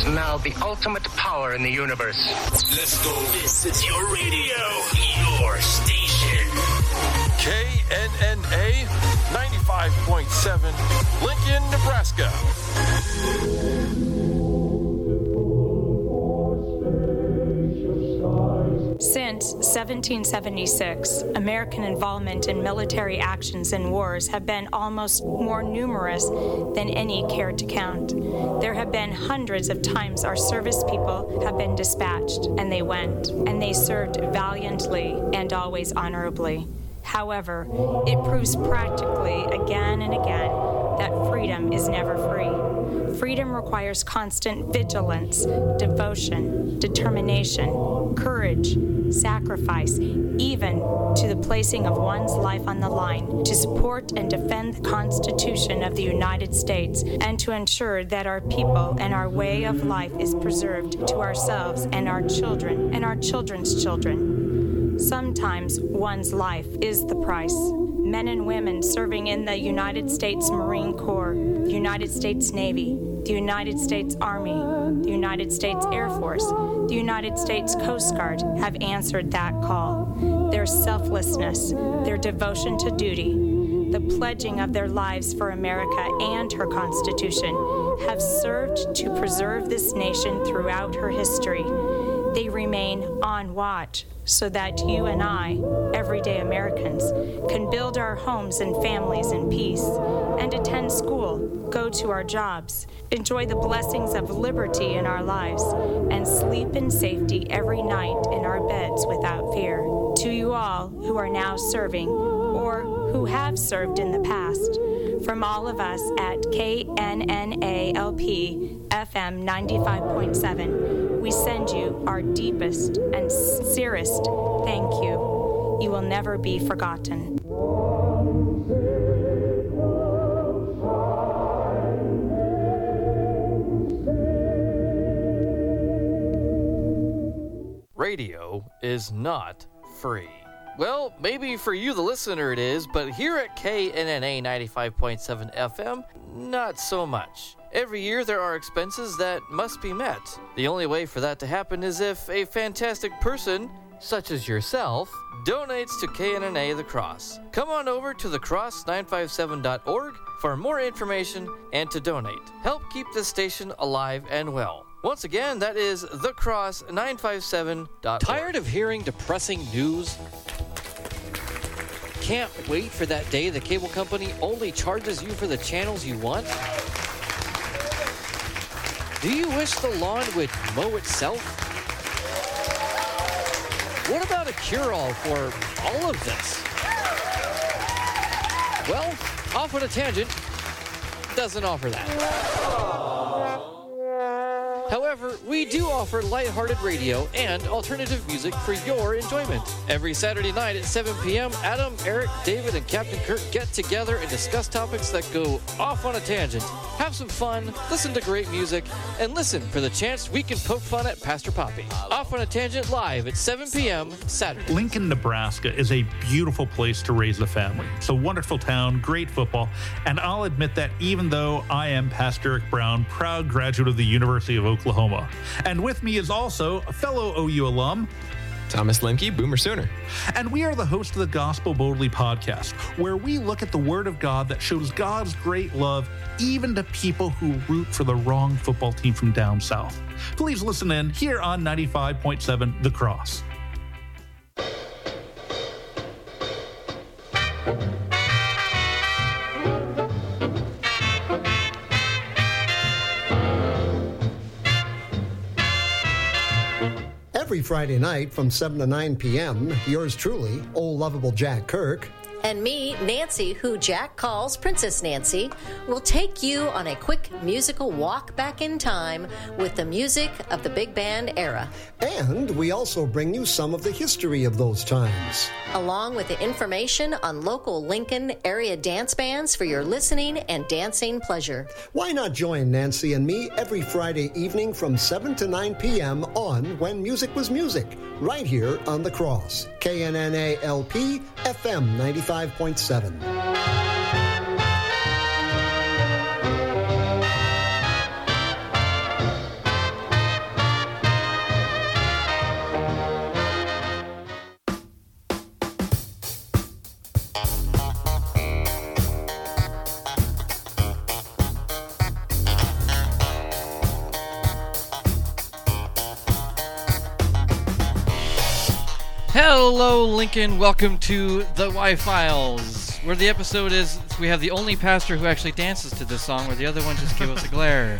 now the ultimate power in the universe. Let's go. This is your radio, your station. KNNA 95.7, Lincoln, Nebraska. Since 1776, American involvement in military actions and wars have been almost more numerous than any care to count. There have been hundreds of times our service people have been dispatched, and they went, and they served valiantly and always honorably. However, it proves practically again and again that freedom is never free. Freedom requires constant vigilance, devotion, determination, courage, sacrifice, even to the placing of one's life on the line to support and defend the Constitution of the United States and to ensure that our people and our way of life is preserved to ourselves and our children and our children's children. Sometimes one's life is the price. Men and women serving in the United States Marine Corps, the United States Navy, the United States Army, the United States Air Force, the United States Coast Guard have answered that call. Their selflessness, their devotion to duty, the pledging of their lives for America and her Constitution have served to preserve this nation throughout her history. They remain on watch so that you and I, everyday Americans, can build our homes and families in peace and attend school, go to our jobs, enjoy the blessings of liberty in our lives, and sleep in safety every night in our beds without fear. To you all who are now serving or who have served in the past, from all of us at KNNALP FM 95.7, we send you our deepest and sincerest thank you. You will never be forgotten. Radio is not free. Well, maybe for you, the listener, it is, but here at KNNA 95.7 FM, not so much. Every year there are expenses that must be met. The only way for that to happen is if a fantastic person, such as yourself, donates to KNNA The Cross. Come on over to thecross957.org for more information and to donate. Help keep this station alive and well. Once again, that is thecross957.org. Tired of hearing depressing news? Can't wait for that day the cable company only charges you for the channels you want? Do you wish the lawn would mow itself? What about a cure-all for all of this? Well, Off on a Tangent doesn't offer that. However, we do offer lighthearted radio and alternative music for your enjoyment. Every Saturday night at 7 p.m., Adam, Eric, David, and Captain Kirk get together and discuss topics that go off on a tangent. Have some fun, listen to great music, and listen for the chance we can poke fun at Pastor Poppy. Off on a Tangent live at 7 p.m. Saturday. Lincoln, Nebraska is a beautiful place to raise a family. It's a wonderful town, great football, and I'll admit that even though I am Pastor Eric Brown, proud graduate of the University of Oklahoma. And with me is also a fellow OU alum, Thomas Lemke, Boomer Sooner. And we are the host of the Gospel Boldly podcast, where we look at the Word of God that shows God's great love even to people who root for the wrong football team from down south. Please listen in here on 95.7 The Cross. Every Friday night from 7 to 9 p.m., yours truly, old lovable Jack Kirk, and me, Nancy, who Jack calls Princess Nancy, will take you on a quick musical walk back in time with the music of the big band era. And we also bring you some of the history of those times, along with the information on local Lincoln area dance bands for your listening and dancing pleasure. Why not join Nancy and me every Friday evening from 7 to 9 p.m. on When Music Was Music, right here on The Cross, KNNALP FM 95.7. Hello, Lincoln. Welcome to the Y-Files, where the episode is we have the only pastor who actually dances to this song, where the other one just give us a glare.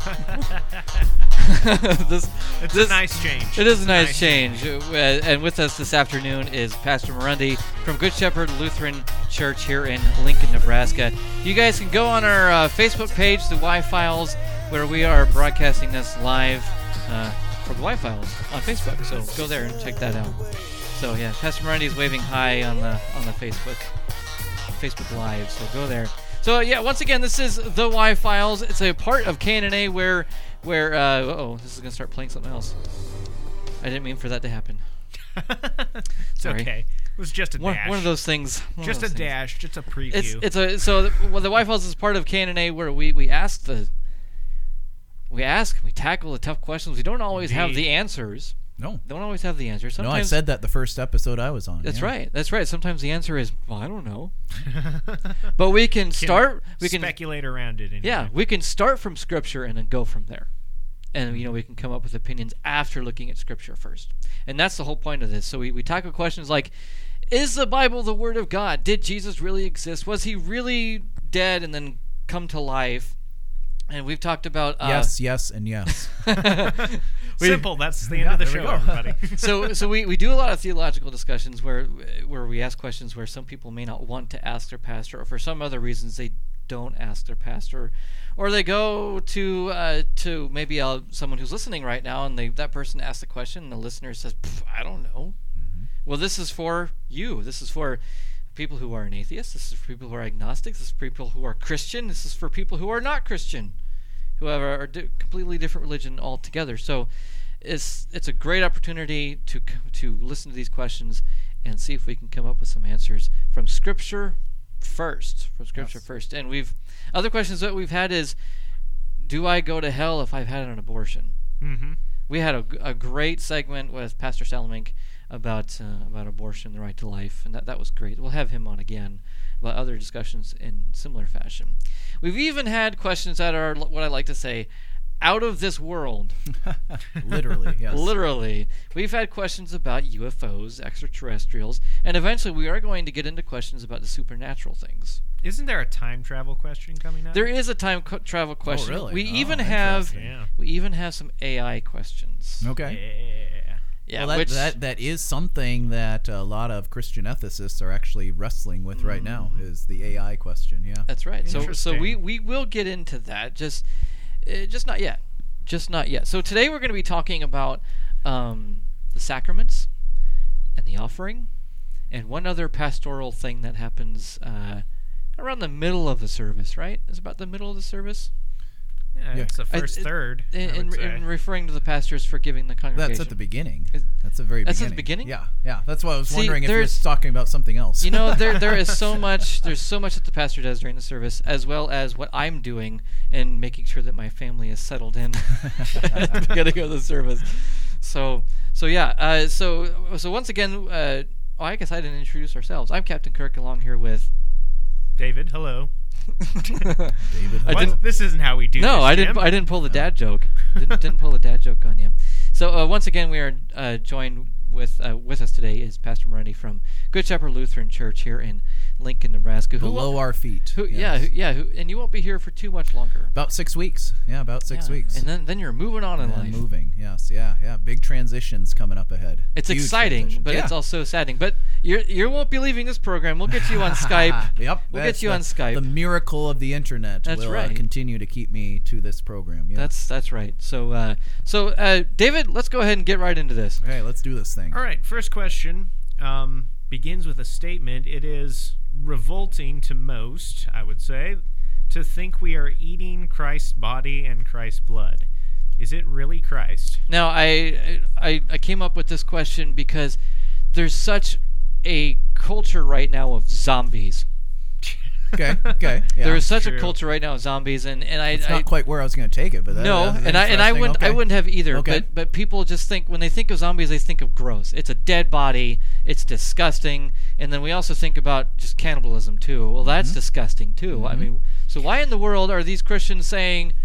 It's a nice change. It is a nice change. And with us this afternoon is Pastor Murundi from Good Shepherd Lutheran Church here in Lincoln, Nebraska. You guys can go on our Facebook page, the Y-Files, where we are broadcasting this live for the Y-Files on Facebook. So go there and check that out. So yeah, Pastor Murundi is waving hi on the Facebook Live. So go there. So yeah, once again, this is the Y-Files. It's a part of KNNA where this is gonna start playing something else. I didn't mean for that to happen. It's okay. It was just a dash. One of those things. Just a dash. Just a preview. The Y-Files is part of KNNA where we tackle the tough questions. We don't always have the answers. No. Don't always have the answers. Sometimes, I said that the first episode I was on. That's right. That's right. Sometimes the answer is, well, I don't know. But we can start. We can speculate around it. Anyway. Yeah, we can start from Scripture and then go from there. And, we can come up with opinions after looking at Scripture first. And that's the whole point of this. So we tackle questions like, is the Bible the Word of God? Did Jesus really exist? Was he really dead and then come to life? And we've talked about... yes, and yes. Simple. That's the end of the show, everybody. So we do a lot of theological discussions where we ask questions where some people may not want to ask their pastor, or for some other reasons they don't ask their pastor, or they go to maybe someone who's listening right now, and that person asks the question, and the listener says, I don't know. Mm-hmm. Well, this is for you. This is for people who are an atheist. This is for people who are agnostics. This is for people who are Christian. This is for people who are not Christian, who have a completely different religion altogether. So it's a great opportunity to listen to these questions and see if we can come up with some answers from Scripture first. And other questions that we've had is, do I go to hell if I've had an abortion? Mm-hmm. We had a great segment with Pastor Salamink about abortion, the right to life, and that was great. We'll have him on again about other discussions in similar fashion. We've even had questions that are what I like to say, out of this world. Literally, yes. Literally. We've had questions about UFOs, extraterrestrials, and eventually we are going to get into questions about the supernatural things. Isn't there a time travel question coming up? There is a time travel question. Oh, really? We even have some AI questions. Okay. Yeah, well, that is something that a lot of Christian ethicists are actually wrestling with right now, is the AI question. Yeah, that's right. So we will get into that. Just not yet. Just not yet. So today we're going to be talking about the sacraments and the offering, and one other pastoral thing that happens around the middle of the service. Right? It's about the middle of the service. Yeah, it's the first third. In referring to the pastors for giving the congregation. That's at the beginning. That's the very beginning. That's at the beginning? Yeah. That's why I was wondering if you were talking about something else. There is so much. There's so much that the pastor does during the service, as well as what I'm doing and making sure that my family is settled in at the beginning of the service. So once again, I guess I didn't introduce ourselves. I'm Captain Kirk, along here with David. Hello. David, this isn't how we do. No, this, I didn't pull the dad joke. Didn't pull the dad joke on you. So once again, we are joined with us today is Pastor Murundi from Good Shepherd Lutheran Church here in Lincoln, Nebraska. Below our feet. And you won't be here for too much longer. About 6 weeks. Yeah, about 6 weeks. And then you're moving on in life. Moving. Yes. Yeah. Big transitions coming up ahead. It's huge exciting, but it's also saddening. But you won't be leaving this program. We'll get you on Skype. Yep. We'll get you on Skype. The miracle of the internet will continue to keep me to this program. Yeah. That's right. So David, let's go ahead and get right into this. Okay, let's do this thing. All right. First question begins with a statement. It is revolting to most, I would say, to think we are eating Christ's body and Christ's blood. Is it really Christ? Now, I came up with this question because there's such a culture right now of zombies. Okay. Yeah. There is such a culture right now of zombies, and it's not quite where I was going to take it, but I wouldn't have either. Okay. But people just think, when they think of zombies, they think of gross. It's a dead body. It's disgusting. And then we also think about just cannibalism too. Well, that's disgusting too. I mean, so why in the world are these Christians saying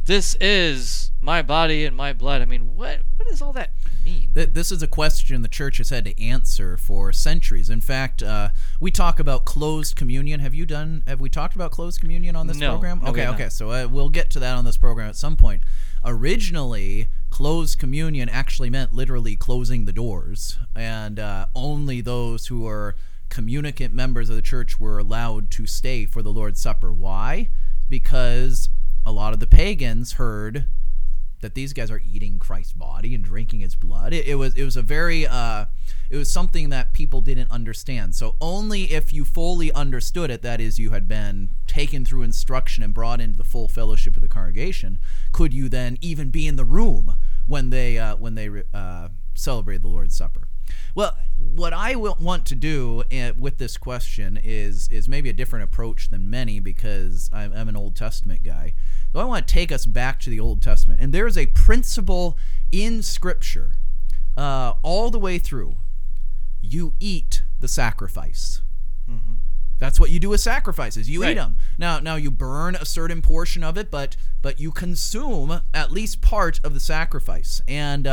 this is my body and my blood. I mean, what does all that mean? This is a question the church has had to answer for centuries. In fact, we talk about closed communion. Have we talked about closed communion on this program? Okay. So we'll get to that on this program at some point. Originally, closed communion actually meant literally closing the doors, and only those who are communicant members of the church were allowed to stay for the Lord's Supper. Why? Because a lot of the pagans heard that these guys are eating Christ's body and drinking his blood. It was something that people didn't understand. So only if you fully understood it, that is, you had been taken through instruction and brought into the full fellowship of the congregation, could you then even be in the room when they celebrated the Lord's Supper. Well, what I want to do with this question is maybe a different approach than many, because I'm an Old Testament guy. So I want to take us back to the Old Testament. And there is a principle in Scripture all the way through. You eat the sacrifice. Mm-hmm. That's what you do with sacrifices. You eat them. Now you burn a certain portion of it, but you consume at least part of the sacrifice. And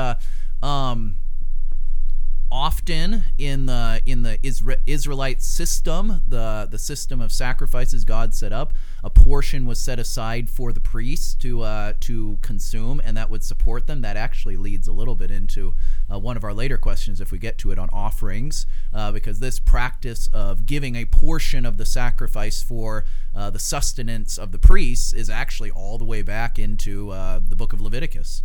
often in the Israelite system, the system of sacrifices God set up, a portion was set aside for the priests to consume, and that would support them. That actually leads a little bit into one of our later questions, if we get to it, on offerings, because this practice of giving a portion of the sacrifice for the sustenance of the priests is actually all the way back into the book of Leviticus.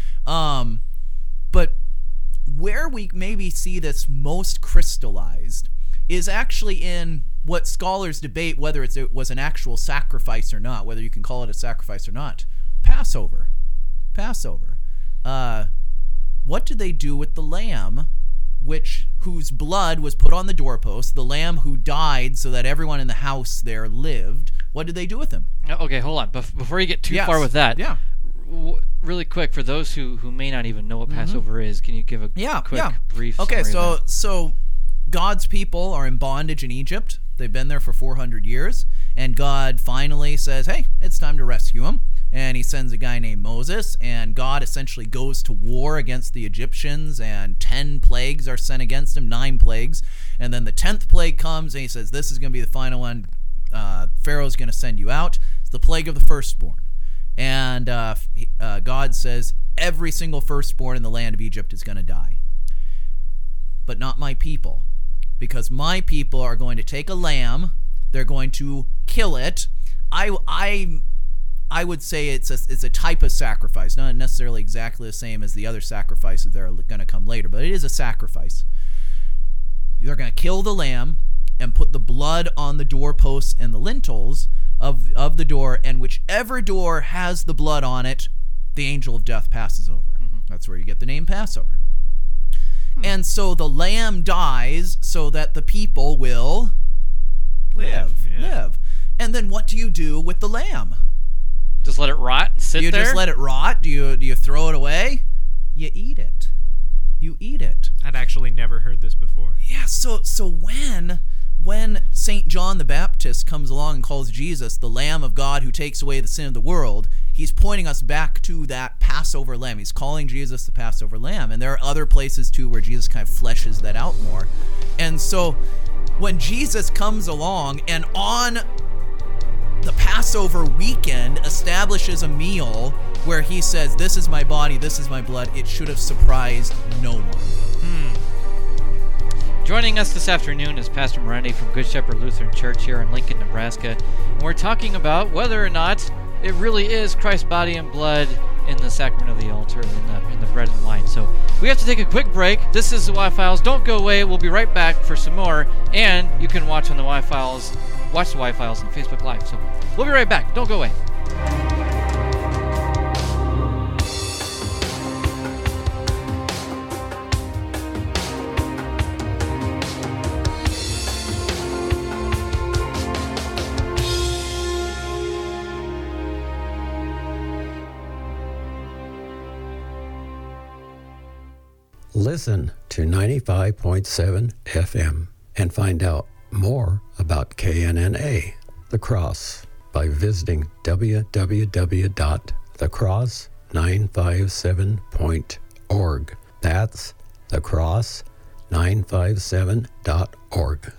But where we maybe see this most crystallized is actually in what scholars debate whether it was an actual sacrifice or not, whether you can call it a sacrifice or not. Passover. What did they do with the lamb whose blood was put on the doorpost, the lamb who died so that everyone in the house there lived? What did they do with him? Okay, hold on. Before you get too far with that, really quick, for those who may not even know what Passover is, can you give a quick brief summary? Okay, so God's people are in bondage in Egypt. They've been there for 400 years, and God finally says, hey, it's time to rescue them. And he sends a guy named Moses, and God essentially goes to war against the Egyptians, and 10 plagues are sent against him, 9 plagues. And then the 10th plague comes, and he says, this is going to be the final one. Pharaoh's going to send you out. It's the plague of the firstborn. And God says, every single firstborn in the land of Egypt is going to die. But not my people. Because my people are going to take a lamb, they're going to kill it. I would say it's a type of sacrifice, not necessarily exactly the same as the other sacrifices that are going to come later, but it is a sacrifice. They're going to kill the lamb and put the blood on the doorposts and the lintels of the door, and whichever door has the blood on it, the angel of death passes over. Mm-hmm. That's where you get the name Passover. And so the lamb dies so that the people will live. And then what do you do with the lamb? Just let it rot and sit there? Do you just let it rot? Do you throw it away? You eat it. You eat it. I'd actually never heard this before. Yeah, so when St. John the Baptist comes along and calls Jesus the Lamb of God who takes away the sin of the world, he's pointing us back to that Passover lamb. He's calling Jesus the Passover lamb. And there are other places, too, where Jesus kind of fleshes that out more. And so when Jesus comes along and on the Passover weekend establishes a meal where he says, this is my body, this is my blood, it should have surprised no one. Joining us this afternoon is Pastor Moretti from Good Shepherd Lutheran Church here in Lincoln, Nebraska. And we're talking about whether or not it really is Christ's body and blood in the sacrament of the altar, in the bread and wine. So we have to take a quick break. This is the Y-Files. Don't go away. We'll be right back for some more. And you can watch on the Y-Files, watch the Y-Files on Facebook Live. So we'll be right back. Don't go away. Listen to 95.7 FM and find out more about KNNA, The Cross, by visiting www.thecross.org. thecross957.org. That's thecross957.org.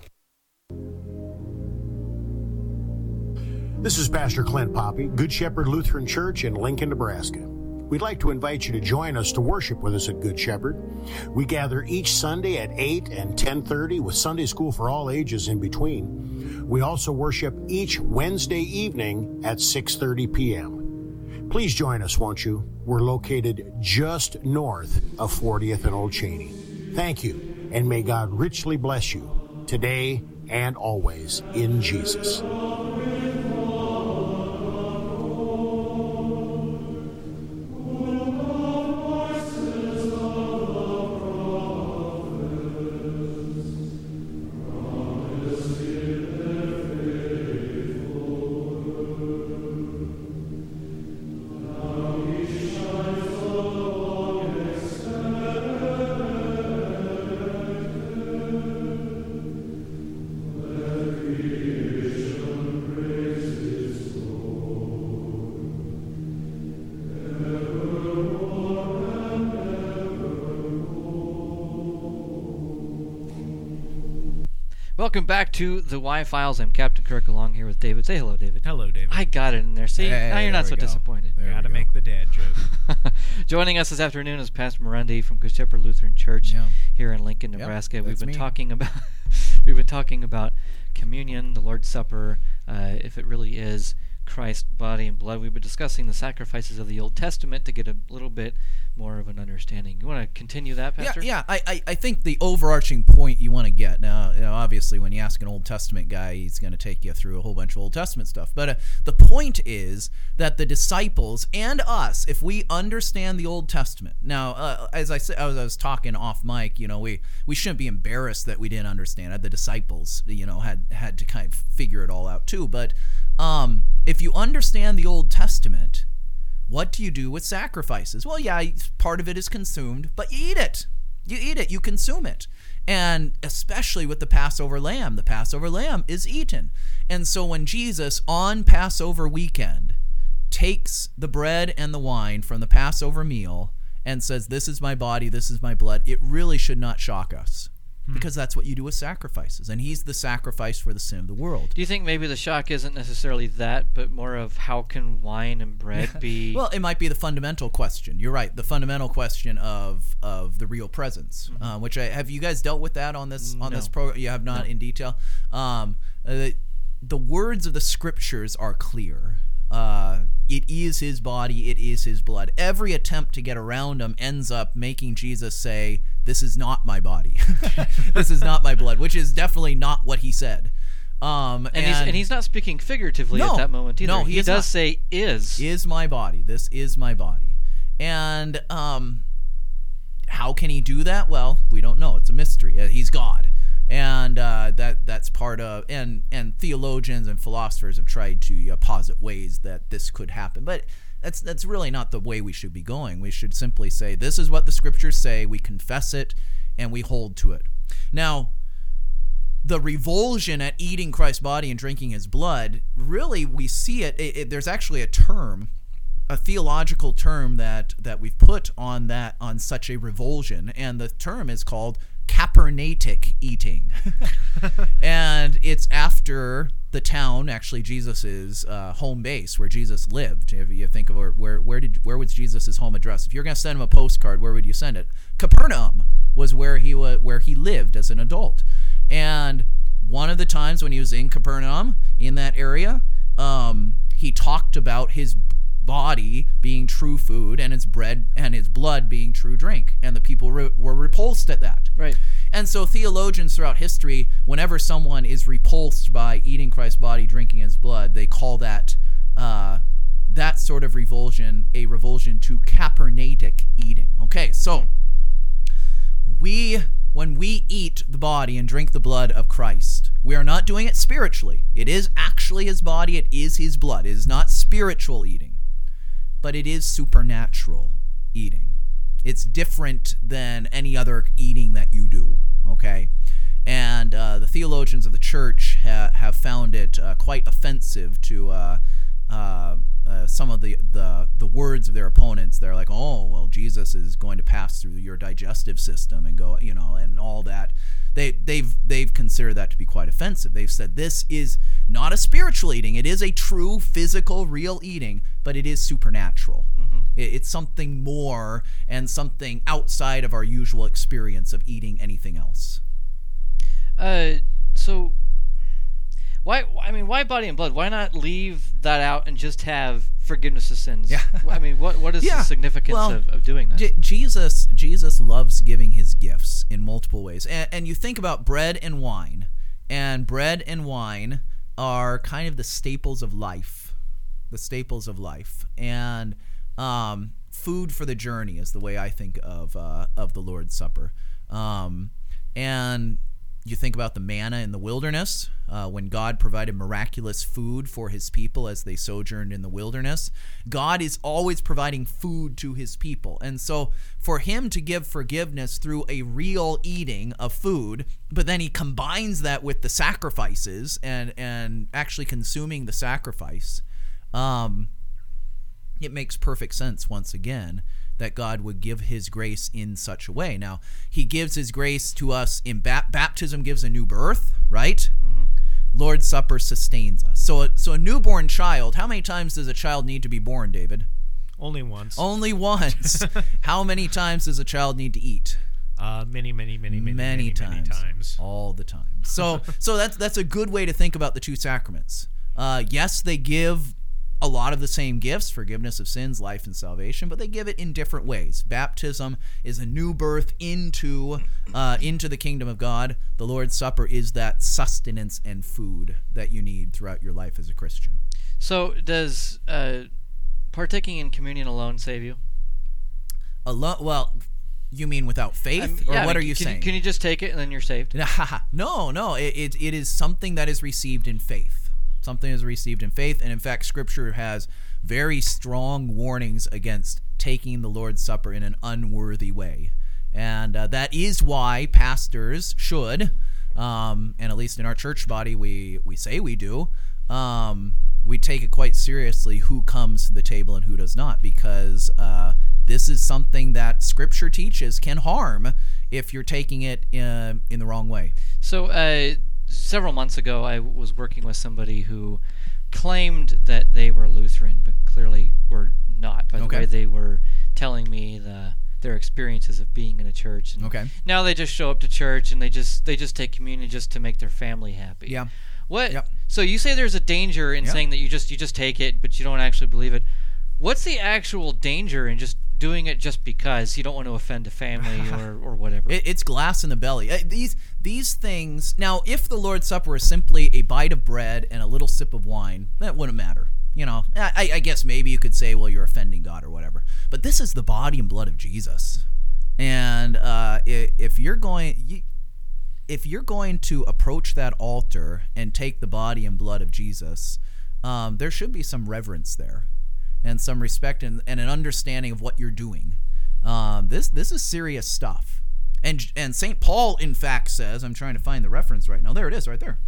This is Pastor Clint Poppy, Good Shepherd Lutheran Church in Lincoln, Nebraska. We'd like to invite you to join us to worship with us at Good Shepherd. We gather each Sunday at 8 and 10:30 with Sunday school for all ages in between. We also worship each Wednesday evening at 6:30 p.m. Please join us, won't you? We're located just north of 40th and Old Cheney. Thank you, and may God richly bless you today and always in Jesus. Welcome back to the Y-Files. I'm Captain Kirk, along here with David. Say hello, David. Hello, David. I got it in there. See, now you're not so disappointed. Gotta make the dad joke. Joining us this afternoon is Pastor Morendi from Good Shepherd Lutheran Church here in Lincoln, Nebraska. We've been talking about communion, the Lord's Supper, if it really is Christ's body and blood. We've been discussing the sacrifices of the Old Testament to get a little bit more of an understanding. You want to continue that, Pastor? Yeah. I think the overarching point you want to get now, obviously, when you ask an Old Testament guy, he's going to take you through a whole bunch of Old Testament stuff. But the point is that the disciples and us, if we understand the Old Testament, now, as I said, I was talking off mic, we shouldn't be embarrassed that we didn't understand it. The disciples, had to kind of figure it all out too. But if you understand the Old Testament, what do you do with sacrifices? Well, yeah, part of it is consumed, but you eat it. You consume it. And especially with the Passover lamb is eaten. And so when Jesus, on Passover weekend, takes the bread and the wine from the Passover meal and says, "This is my body, this is my blood," it really should not shock us. Because that's what you do with sacrifices. And he's the sacrifice for the sin of the world. Do you think maybe the shock isn't necessarily that, but more of how can wine and bread be... Well, it might be the fundamental question. You're right. The fundamental question of the real presence, which have you guys dealt with that on this program? You have not in detail. The words of the scriptures are clear. It is his body, it is his blood. Every attempt to get around him ends up making Jesus say, "This is not my body. This is not my blood," which is definitely not what he said. And he's not speaking figuratively at that moment either. No, he does say, is my body. This is my body. And how can he do that? Well, we don't know. It's a mystery. He's God. And that's part of, and theologians and philosophers have tried to posit ways that this could happen, but that's really not the way we should be going. We should simply say, this is what the scriptures say, we confess it, and we hold to it. Now, the revulsion at eating Christ's body and drinking his blood, really we see it there's actually a term, a theological term that we've put on such a revulsion, and the term is called Capernatic eating. And it's after the town, actually Jesus' home base, where Jesus lived. If you think of where was Jesus' home address? If you're going to send him a postcard, where would you send it? Capernaum was where he lived as an adult. And one of the times when he was in Capernaum, in that area, he talked about his body being true food and his bread and his blood being true drink, and the people were repulsed at that. Right. And so theologians throughout history, whenever someone is repulsed by eating Christ's body, drinking his blood, they call that that sort of revulsion a revulsion to Capernatic eating. Okay, so when we eat the body and drink the blood of Christ, we are not doing it spiritually. It is actually his body, it is his blood. It is not spiritual eating, but it is supernatural eating. It's different than any other eating that you do, okay? And the theologians of the church have found it quite offensive to some of the words of their opponents. They're like, oh, well, Jesus is going to pass through your digestive system and go, and all that. They've considered that to be quite offensive. They've said this is not a spiritual eating. It is a true physical, real eating, but it is supernatural. Mm-hmm. It's something more and something outside of our usual experience of eating anything else. So why body and blood? Why not leave that out and just have forgiveness of sins? Yeah. I mean, what is the significance of doing that? Jesus loves giving his gifts in multiple ways. And you think about bread and wine are kind of the staples of life. And food for the journey is the way I think of the Lord's Supper. And you think about the manna in the wilderness, when God provided miraculous food for his people as they sojourned in the wilderness. God is always providing food to his people. And so for him to give forgiveness through a real eating of food, but then he combines that with the sacrifices and actually consuming the sacrifice, it makes perfect sense once again that God would give his grace in such a way. Now, he gives his grace to us in baptism, gives a new birth, right? Mm-hmm. Lord's Supper sustains us. So a newborn child, how many times does a child need to be born, David? Only once. Only once. How many times does a child need to eat? Many times. All the time. So that's a good way to think about the two sacraments. Yes, they give a lot of the same gifts, forgiveness of sins, life, and salvation, but they give it in different ways. Baptism is a new birth into the kingdom of God. The Lord's Supper is that sustenance and food that you need throughout your life as a Christian. So does partaking in communion alone save you? Well, you mean without faith? What are you saying? Can you just take it and then you're saved? No. It is something that is received in faith. Something is received in faith, and in fact, Scripture has very strong warnings against taking the Lord's Supper in an unworthy way. And that is why pastors should, and at least in our church body we say we do, we take it quite seriously who comes to the table and who does not, because this is something that Scripture teaches can harm if you're taking it in the wrong way. So, several months ago, I was working with somebody who claimed that they were Lutheran, but clearly were not. By the way, they were telling me their experiences of being in a church. And now they just show up to church and they just take communion just to make their family happy. Yeah. What? Yep. So you say there's a danger in saying that you just take it, but you don't actually believe it. What's the actual danger in just doing it just because you don't want to offend a family or whatever? It's glass in the belly. These things. Now, if the Lord's Supper is simply a bite of bread and a little sip of wine, that wouldn't matter. I guess maybe you could say, well, you're offending God or whatever. But this is the body and blood of Jesus, and if you're going to approach that altar and take the body and blood of Jesus, there should be some reverence there. And some respect and an understanding of what you're doing. This is serious stuff. And St. Paul, in fact, says, I'm trying to find the reference right now. There it is, right there.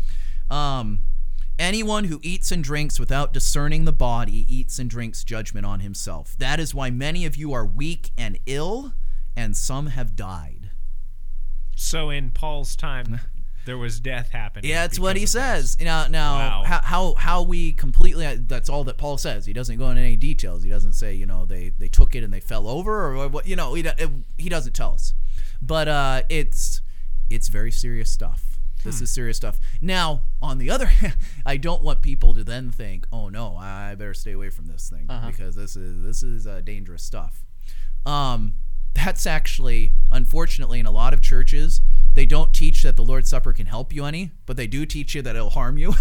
Anyone who eats and drinks without discerning the body eats and drinks judgment on himself. That is why many of you are weak and ill, and some have died. So in Paul's time, there was death happening. Yeah, that's what he says. Now, wow. how we completely, that's all that Paul says. He doesn't go into any details. He doesn't say, they took it and they fell over or what, he doesn't tell us. But it's very serious stuff. This is serious stuff. Now, on the other hand, I don't want people to then think, oh no, I better stay away from this thing because this is dangerous stuff. That's actually, unfortunately, in a lot of churches, they don't teach that the Lord's Supper can help you any, but they do teach you that it'll harm you.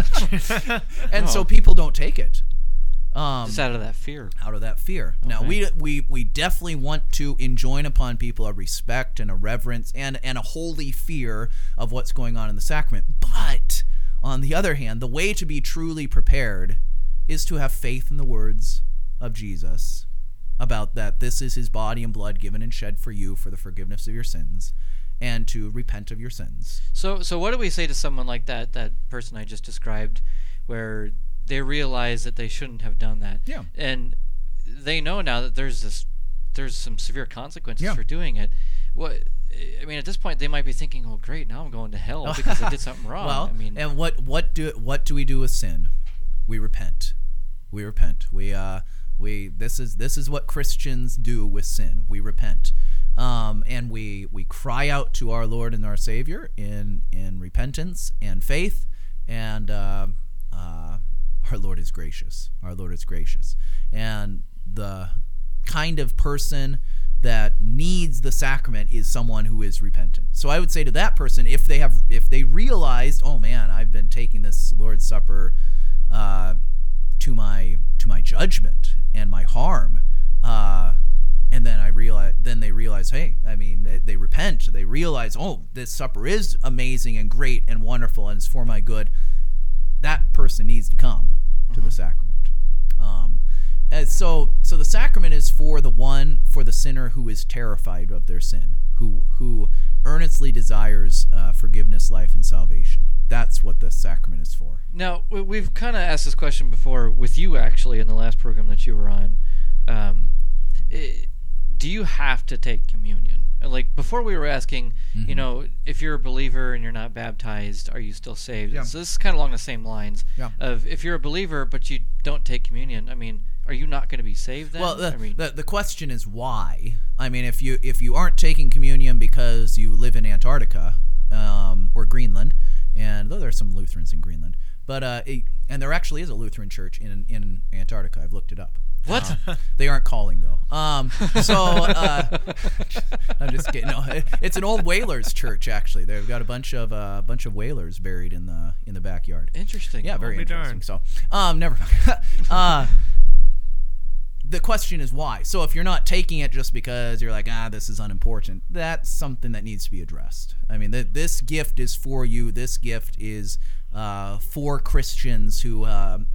And so people don't take it. Just out of that fear. Okay. Now, we definitely want to enjoin upon people a respect and a reverence and a holy fear of what's going on in the sacrament. But, on the other hand, the way to be truly prepared is to have faith in the words of Jesus about that this is his body and blood given and shed for you for the forgiveness of your sins, and to repent of your sins. So what do we say to someone like that person I just described, where they realize that they shouldn't have done that. Yeah. And they know now that there's some severe consequences for doing it. I mean, at this point, they might be thinking, "Oh, great! Now I'm going to hell because I did something wrong." Well, I mean, and what do we do with sin? We repent. We repent. This is what Christians do with sin. We repent, and we cry out to our Lord and our Savior in repentance and faith, and our Lord is gracious. Our Lord is gracious, and the kind of person that needs the sacrament is someone who is repentant. So I would say to that person, if they realized, oh man, I've been taking this Lord's Supper to my judgment and my harm, and then they realize, hey, I mean, they repent. They realize, oh, this supper is amazing and great and wonderful and it's for my good. That person needs to come to the sacrament. So the sacrament is for the sinner who is terrified of their sin, who earnestly desires forgiveness, life, and salvation. That's what the sacrament is for. Now, we've kind of asked this question before with you, actually, in the last program that you were on. Do you have to take communion? Like, before we were asking, if you're a believer and you're not baptized, are you still saved? Yeah. So this is kind of along the same lines of if you're a believer but you don't take communion, I mean, are you not going to be saved then? Well, the question is why. I mean, if you aren't taking communion because you live in Antarctica or Greenland, and though there are some Lutherans in Greenland, but and there actually is a Lutheran church in Antarctica. I've looked it up. What? They aren't calling though. I'm just kidding. No, it's an old whalers church actually. They've got a bunch of whalers buried in the backyard. Interesting. Yeah, very interesting. Darn. So, never mind. The question is why. So if you're not taking it just because you're like, this is unimportant, that's something that needs to be addressed. I mean, this gift is for you. This gift is for Christians who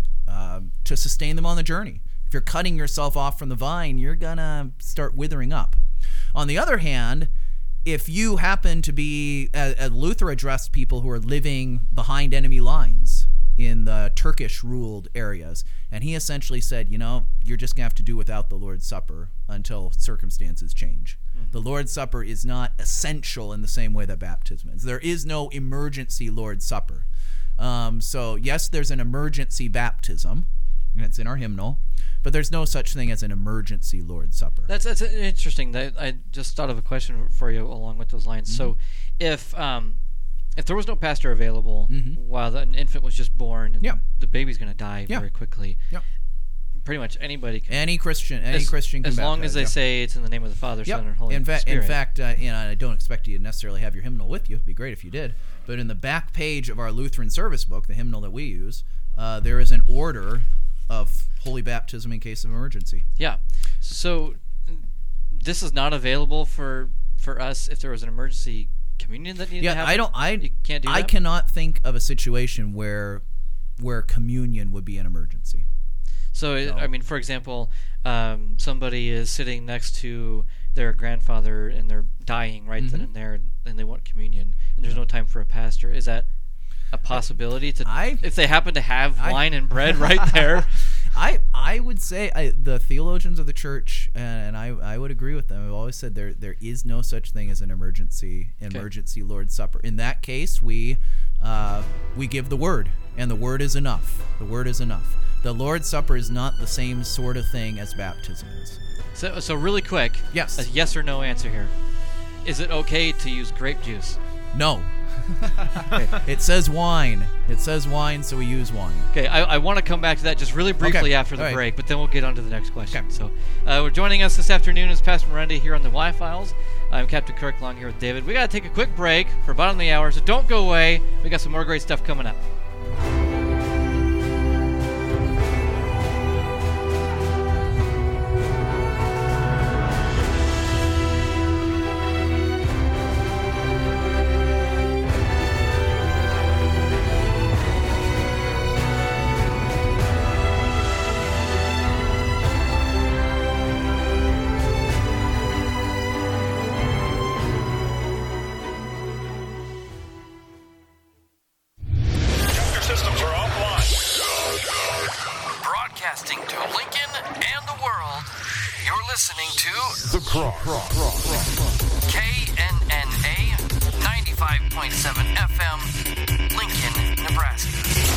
to sustain them on the journey. If you're cutting yourself off from the vine, you're gonna start withering up. On the other hand, if you happen to be, as Luther addressed people who are living behind enemy lines in the Turkish-ruled areas, and he essentially said, you're just going to have to do without the Lord's Supper until circumstances change. Mm-hmm. The Lord's Supper is not essential in the same way that baptism is. There is no emergency Lord's Supper. So, yes, there's an emergency baptism, and it's in our hymnal, but there's no such thing as an emergency Lord's Supper. That's interesting. I just thought of a question for you along with those lines. Mm-hmm. So, if there was no pastor available while an infant was just born and the baby's going to die very quickly, pretty much anybody can. Any Christian can baptize. As long as they say it's in the name of the Father, Son, and Holy Spirit. In fact, I don't expect you to necessarily have your hymnal with you. It'd be great if you did. But in the back page of our Lutheran service book, the hymnal that we use, there is an order of holy baptism in case of emergency. Yeah. So this is not available for us if there was an emergency communion that needed to happen? You can't do that? I cannot think of a situation where communion would be an emergency. So, I mean, for example, somebody is sitting next to their grandfather and they're dying right then and there, and they want communion, and there's no time for a pastor. Is that a possibility if they happen to have wine and bread right there? I would say the theologians of the church, and I would agree with them, have always said there is no such thing as an emergency Lord's Supper. In that case, we give the word, and the word is enough. The word is enough. The Lord's Supper is not the same sort of thing as baptism is. So really quick, yes, a yes or no answer here. Is it okay to use grape juice? No. Okay. It says wine. It says wine, so we use wine. Okay, I want to come back to that just really briefly after the break, but then we'll get on to the next question. Okay. So, we're joining us this afternoon is Pastor Miranda here on the Y-Files. I'm Captain Kirk, along here with David. We got to take a quick break for bottom of the hour, so don't go away. We got some more great stuff coming up. listening to The Cross. KNNA 95.7 FM, Lincoln, Nebraska.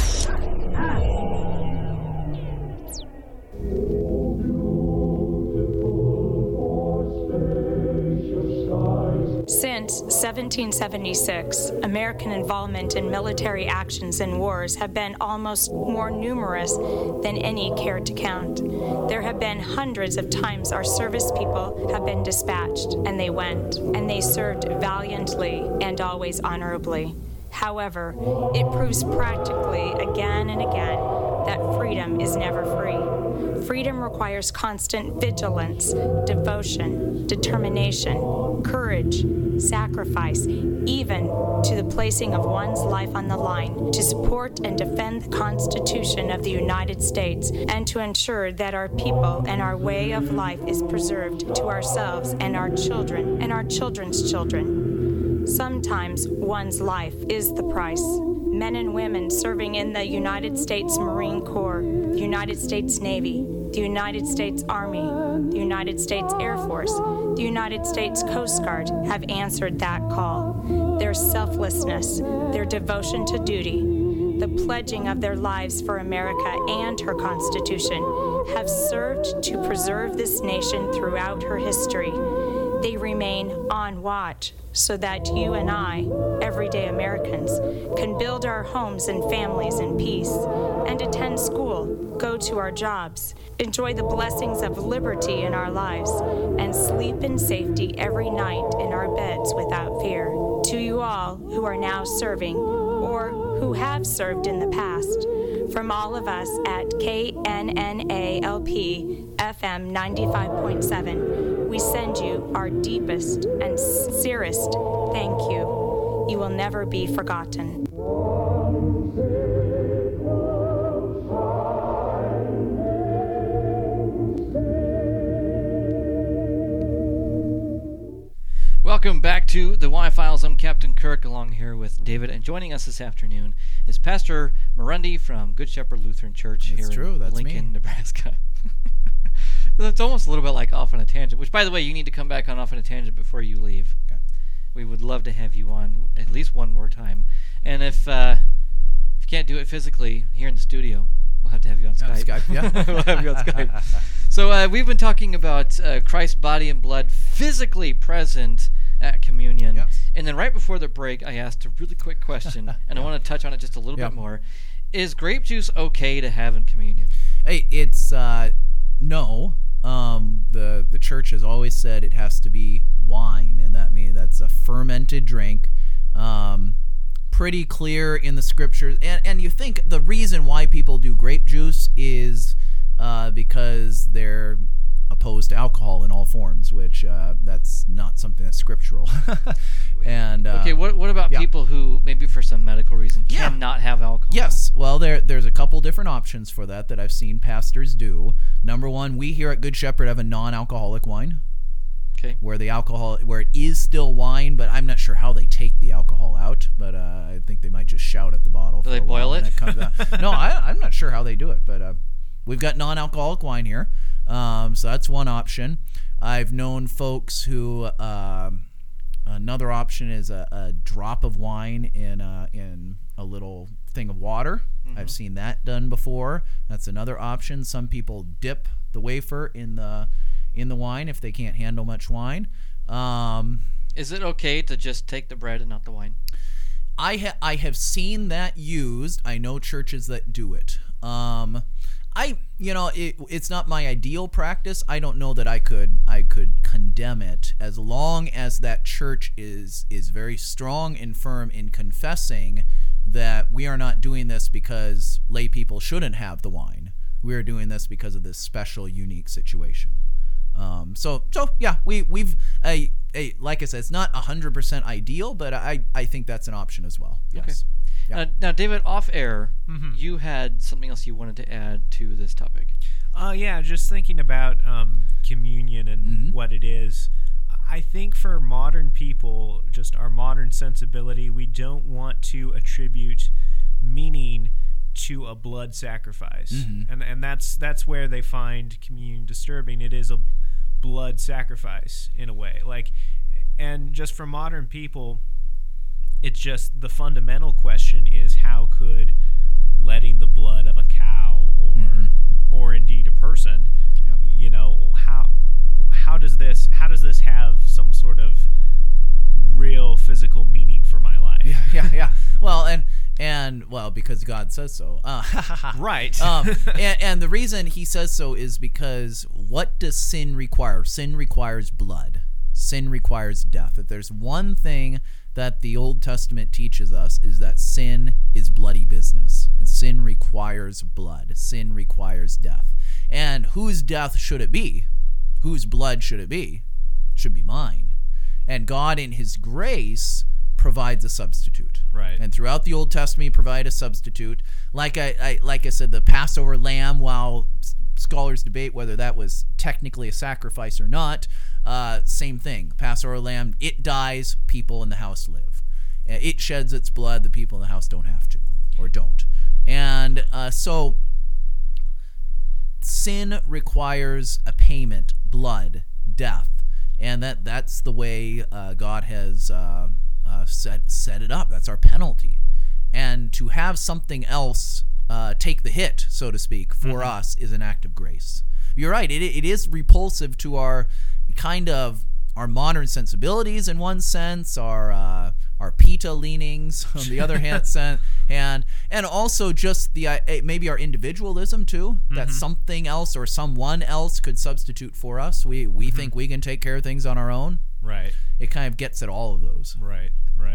Since 1776, American involvement in military actions and wars have been almost more numerous than any care to count. There have been hundreds of times our service people have been dispatched, and they went, and they served valiantly and always honorably. However, it proves practically again and again that freedom is never free. Freedom requires constant vigilance, devotion, determination, courage, sacrifice, even to the placing of one's life on the line to support and defend the Constitution of the United States and to ensure that our people and our way of life is preserved to ourselves and our children and our children's children. Sometimes one's life is the price. Men and women serving in the United States Marine Corps, the United States Navy, the United States Army, the United States Air Force, the United States Coast Guard have answered that call. Their selflessness, their devotion to duty, the pledging of their lives for America and her Constitution have served to preserve this nation throughout her history. They remain on watch so that you and I, everyday Americans, can build our homes and families in peace and attend school, go to our jobs, enjoy the blessings of liberty in our lives, and sleep in safety every night in our beds without fear. To you all who are now serving or who have served in the past, from all of us at KNNA-LP FM 95.7, we send you our deepest and sincerest thank you. You will never be forgotten. Welcome back to the Y-Files. I'm Captain Kirk, along here with David, and joining us this afternoon is Pastor Marundi from Good Shepherd Lutheran Church here in Lincoln, Nebraska. That's almost a little bit like Off on a Tangent, which, by the way, you need to come back on Off on a Tangent before you leave. Okay. We would love to have you on at least one more time. And if you can't do it physically here in the studio, we'll have to have you on Skype. Yeah. We'll have you on Skype. So we've been talking about Christ's body and blood physically present at communion. Yes. And then right before the break, I asked a really quick question, and I want to touch on it just a little bit more. Is grape juice okay to have in communion? Hey, it's no. The church has always said it has to be wine, and that means that's a fermented drink. Pretty clear in the scriptures, and you think the reason why people do grape juice is because they're opposed to alcohol in all forms, which that's not something that's scriptural. And okay, what about people who maybe for some medical reason cannot have alcohol? Yes, well there's a couple different options for that I've seen pastors do. Number one, we here at Good Shepherd have a non-alcoholic wine. Okay. Where it is still wine, but I'm not sure how they take the alcohol out. But I think they might just shout at the bottle. Do they boil it? No, I'm not sure how they do it, but we've got non-alcoholic wine here. So that's one option. I've known folks who another option is a drop of wine in a little thing of water. Mm-hmm. I've seen that done before. That's another option. Some people dip the wafer in the wine if they can't handle much wine. Is it okay to just take the bread and not the wine? I have seen that used. I know churches that do it. It's not my ideal practice. I don't know that I could condemn it as long as that church is very strong and firm in confessing that we are not doing this because lay people shouldn't have the wine. We are doing this because of this special, unique situation. We've like I said, it's not 100% ideal, but I think that's an option as well. Yes. Okay. Yeah. Now, David, off air, you had something else you wanted to add to this topic. Just thinking about communion and what it is. I think for modern people, just our modern sensibility, we don't want to attribute meaning to a blood sacrifice, and that's where they find communion disturbing. It is a blood sacrifice in a way. Like, and just for modern people, it's just the fundamental question is, how could letting the blood of a cow or indeed a person, you know, how does this have some sort of real physical meaning for my life? Yeah. Well, and well, because God says so. Right. And the reason he says so is because what does sin require? Sin requires blood. Sin requires death. If there's one thing that the Old Testament teaches us, is that sin is bloody business. And sin requires blood. Sin requires death. And whose death should it be? Whose blood should it be? It should be mine. And God, in his grace, provides a substitute. Right. And throughout the Old Testament, he provided a substitute. Like I said, the Passover lamb, while scholars debate whether that was technically a sacrifice or not, same thing. Passover lamb, it dies, people in the house live. It sheds its blood, the people in the house don't have to, or don't. And so sin requires a payment, blood, death. And that's the way God has set it up. That's our penalty. And to have something else take the hit, so to speak, for us is an act of grace. You're right. It is repulsive to our kind of our modern sensibilities in one sense, our PETA leanings on the other hand, and also just the maybe our individualism too, that something else or someone else could substitute for us. We think we can take care of things on our own. Right. It kind of gets at all of those. Right.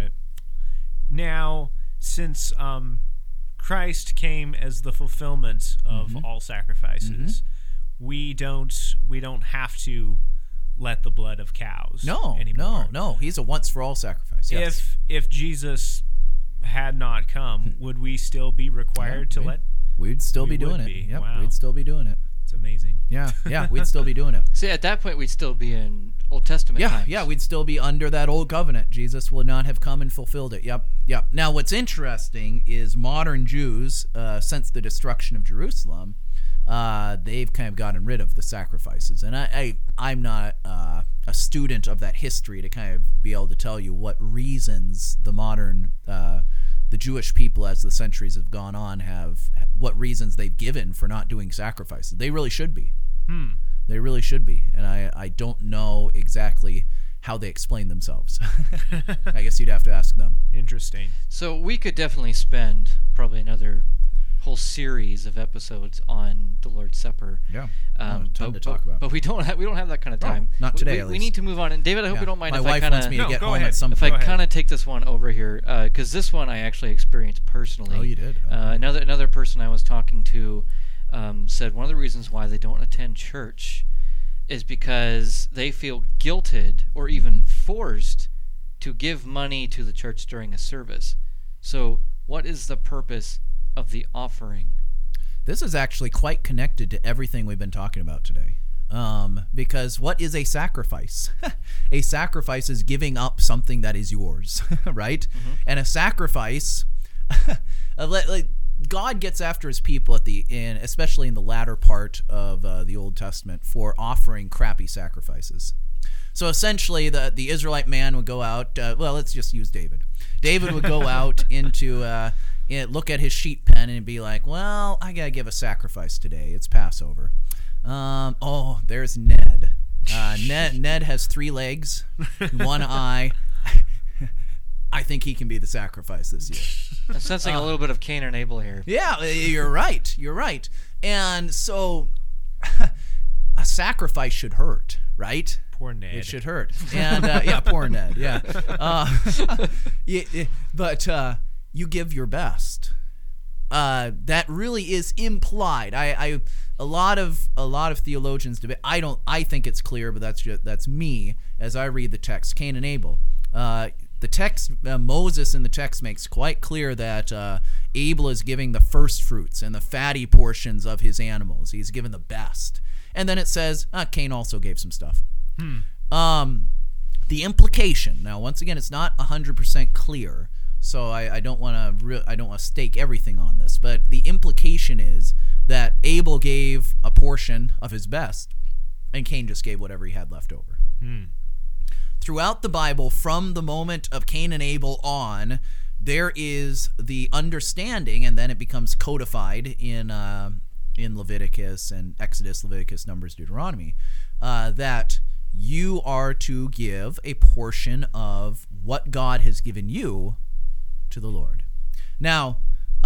Now, since Christ came as the fulfillment of all sacrifices, we don't have to let the blood of cows anymore. No. He's a once for all sacrifice. Yes. If Jesus had not come, would we still be required to let? We'd still be doing it. Yep, wow. We'd still be doing it. It's amazing. Yeah, we'd still be doing it. See, at that point, we'd still be in Old Testament times. Yeah, we'd still be under that old covenant. Jesus would not have come and fulfilled it. Yep. Now, what's interesting is modern Jews, since the destruction of Jerusalem, they've kind of gotten rid of the sacrifices. And I'm not a student of that history to kind of be able to tell you what reasons the modern the Jewish people, as the centuries have gone on, what reasons they've given for not doing sacrifices. They really should be. They really should be. And I don't know exactly how they explain themselves. I guess you'd have to ask them. Interesting. So we could definitely spend probably another whole series of episodes on the Lord's Supper. Yeah, ton to talk about. But we don't have that kind of time. Not today, at least. We need to move on. And David, I hope you don't mind My if wife I kind wants me to of get home at some if point. I kind of take this one over here, because this one I actually experienced personally. Oh, you did? Okay. Another person I was talking to said one of the reasons why they don't attend church is because they feel guilted or even forced to give money to the church during a service. So what is the purpose of the offering? This is actually quite connected to everything we've been talking about today. Because what is a sacrifice? A sacrifice is giving up something that is yours, right? And a sacrifice, God gets after his people especially in the latter part of the Old Testament, for offering crappy sacrifices. So essentially, the Israelite man would go out. Let's just use David. David would go out into look at his sheep pen and be like, "Well, I gotta give a sacrifice today. It's Passover." There's Ned. Ned has 3 legs, 1 eye. I think he can be the sacrifice this year. I'm sensing a little bit of Cain and Abel here. Yeah, you're right. And so a sacrifice should hurt, right? Poor Ned. It should hurt. And poor Ned. Yeah. But you give your best. That really is implied. A lot of theologians debate. I think it's clear, but that's me as I read the text. Cain and Abel. The text, Moses in the text makes quite clear that Abel is giving the first fruits and the fatty portions of his animals. He's given the best. And then it says Cain also gave some stuff. The implication, now once again, it's not 100% clear, so I don't want to stake everything on this, but the implication is that Abel gave a portion of his best, And Cain just gave whatever he had left over. Throughout the Bible, from the moment of Cain and Abel on, there is the understanding, and then it becomes codified in Leviticus and Exodus, Leviticus, Numbers, Deuteronomy, that you are to give a portion of what God has given you to the Lord. Now,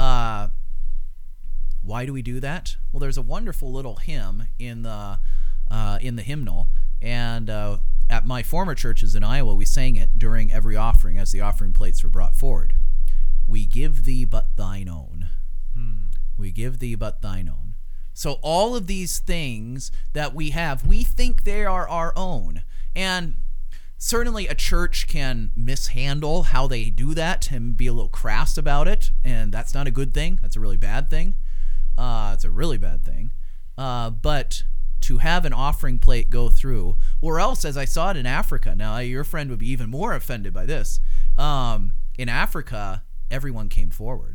why do we do that? Well, there's a wonderful little hymn in the hymnal, and at my former churches in Iowa, we sang it during every offering as the offering plates were brought forward. We give thee but thine own. We give thee but thine own. So all of these things that we have, we think they are our own. And certainly a church can mishandle how they do that and be a little crass about it, and that's not a good thing. That's a really bad thing. It's a really bad thing. But to have an offering plate go through, or else, as I saw it in Africa, now your friend would be even more offended by this. In Africa, everyone came forward.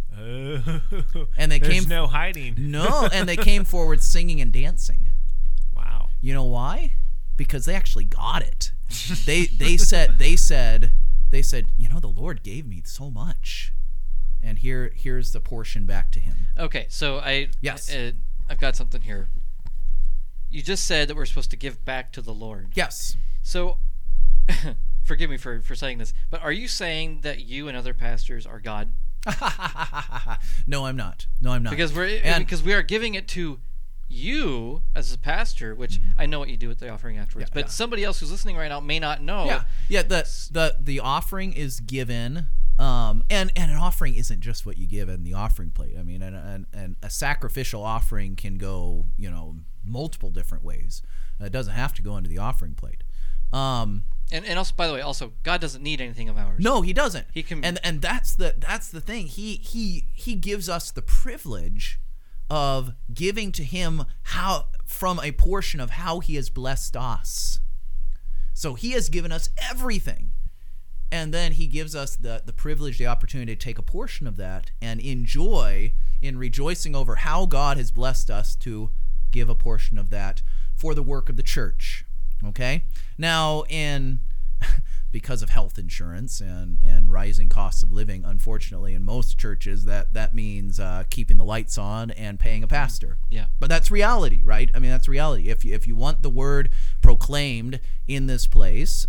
And they There's no hiding. No, and they came forward singing and dancing. Wow. You know why? Because they actually got it. They said, you know, the Lord gave me so much, and here's the portion back to Him. Okay, so I've got something here. You just said that we're supposed to give back to the Lord. Yes. So, forgive me for saying this, but are you saying that you and other pastors are God? No, I'm not. Because we are giving it to you as a pastor, which I know what you do with the offering afterwards. But somebody else who's listening right now may not know. Yeah. The offering is given, and an offering isn't just what you give in the offering plate. I mean, and a sacrificial offering can go, multiple different ways. It doesn't have to go into the offering plate. And also, by the way, God doesn't need anything of ours. No, He doesn't. He can, and that's the thing. He gives us the privilege of giving to Him from a portion of how He has blessed us. So He has given us everything, and then He gives us the privilege, the opportunity to take a portion of that and enjoy in rejoicing over how God has blessed us to give a portion of that for the work of the church. Okay? Now, because of health insurance and rising costs of living, unfortunately, in most churches, that means keeping the lights on and paying a pastor. Yeah. But that's reality, right? I mean, that's reality. If you want the word proclaimed in this place,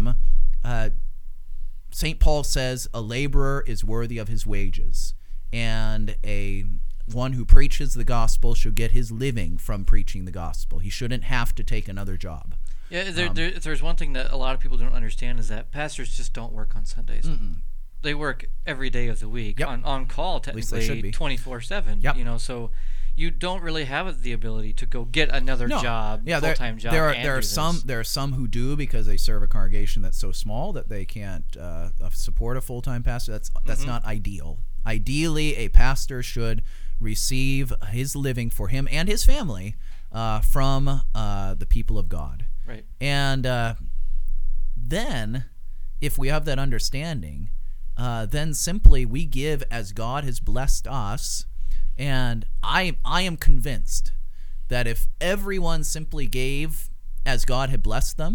St. Paul says a laborer is worthy of his wages, and one who preaches the gospel should get his living from preaching the gospel. He shouldn't have to take another job. Yeah, there's one thing that a lot of people don't understand is that pastors just don't work on Sundays. They work every day of the week, on call technically 24/7. Yep. So you don't really have the ability to go get another job, full-time job. There are some who do because they serve a congregation that's so small that they can't support a full-time pastor. That's not ideal. Ideally, a pastor should receive his living for him and his family from the people of God. Right. And then, if we have that understanding, then simply we give as God has blessed us. And I am convinced that if everyone simply gave as God had blessed them,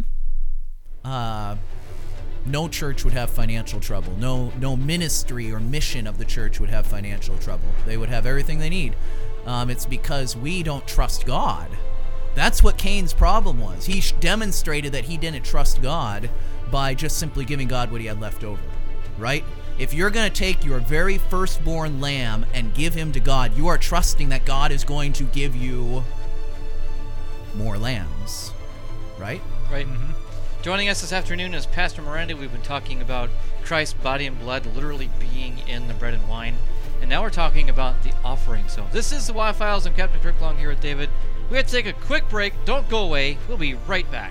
no church would have financial trouble. No ministry or mission of the church would have financial trouble. They would have everything they need. It's because we don't trust God. That's what Cain's problem was. He demonstrated that he didn't trust God by just simply giving God what he had left over, right? If you're going to take your very firstborn lamb and give him to God, you are trusting that God is going to give you more lambs, right? Right. Mm-hmm. Joining us this afternoon is Pastor Miranda. We've been talking about Christ's body and blood literally being in the bread and wine. And now we're talking about the offering. So this is the Y-Files. I'm Captain Kirk Long here with David. We have to take a quick break. Don't go away. We'll be right back.